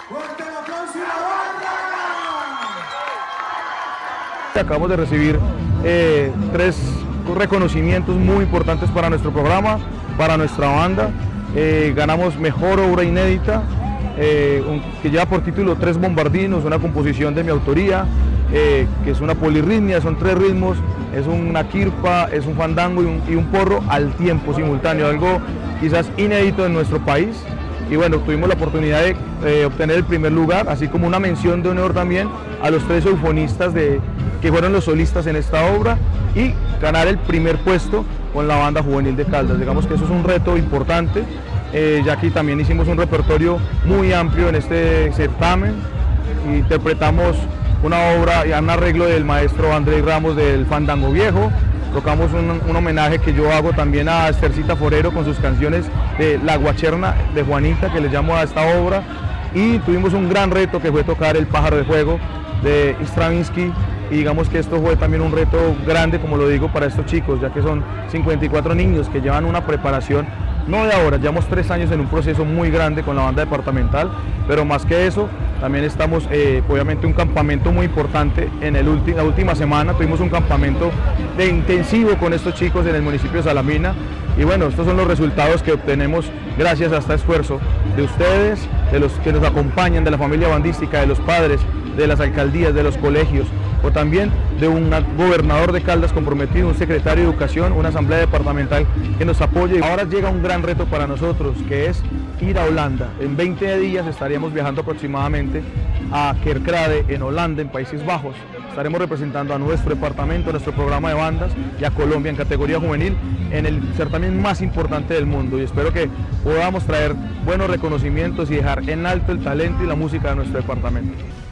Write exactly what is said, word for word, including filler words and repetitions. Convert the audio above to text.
Fuerte el aplauso y la banda. Acabamos de recibir eh, tres reconocimientos muy importantes para nuestro programa, para nuestra banda. Eh, ganamos Mejor Obra Inédita, eh, un, que lleva por título Tres Bombardinos, una composición de mi autoría, eh, que es una polirritmia, son tres ritmos, es una quirpa, es un fandango y un, y un porro al tiempo simultáneo, algo quizás inédito en nuestro país. Y bueno, tuvimos la oportunidad de eh, obtener el primer lugar, así como una mención de honor también a los tres eufonistas de, que fueron los solistas en esta obra, y ganar el primer puesto con la banda juvenil de Caldas. Digamos que eso es un reto importante, eh, ya que también hicimos un repertorio muy amplio en este certamen. Interpretamos una obra y un arreglo del maestro Andrés Ramos del Fandango Viejo. Tocamos un, un homenaje que yo hago también a Estercita Forero con sus canciones de La Guacherna de Juanita, que le llamo a esta obra, y tuvimos un gran reto que fue tocar El Pájaro de Fuego de Stravinsky, y digamos que esto fue también un reto grande, como lo digo, para estos chicos, ya que son cincuenta y cuatro niños que llevan una preparación, no de ahora, llevamos tres años en un proceso muy grande con la banda departamental, pero más que eso, también estamos, eh, obviamente, un campamento muy importante. En el ulti la última semana tuvimos un campamento de intensivo con estos chicos en el municipio de Salamina, y bueno, estos son los resultados que obtenemos gracias a este esfuerzo de ustedes, de los que nos acompañan, de la familia bandística, de los padres, de las alcaldías, de los colegios, o también de un gobernador de Caldas comprometido, un secretario de Educación, una asamblea departamental que nos apoya. Ahora llega un gran reto para nosotros, que es ir a Holanda. En veinte días estaríamos viajando aproximadamente a Kerkrade, en Holanda, en Países Bajos. Estaremos representando a nuestro departamento, a nuestro programa de bandas, y a Colombia en categoría juvenil en el certamen más importante del mundo, y espero que podamos traer buenos reconocimientos y dejar en alto el talento y la música de nuestro departamento.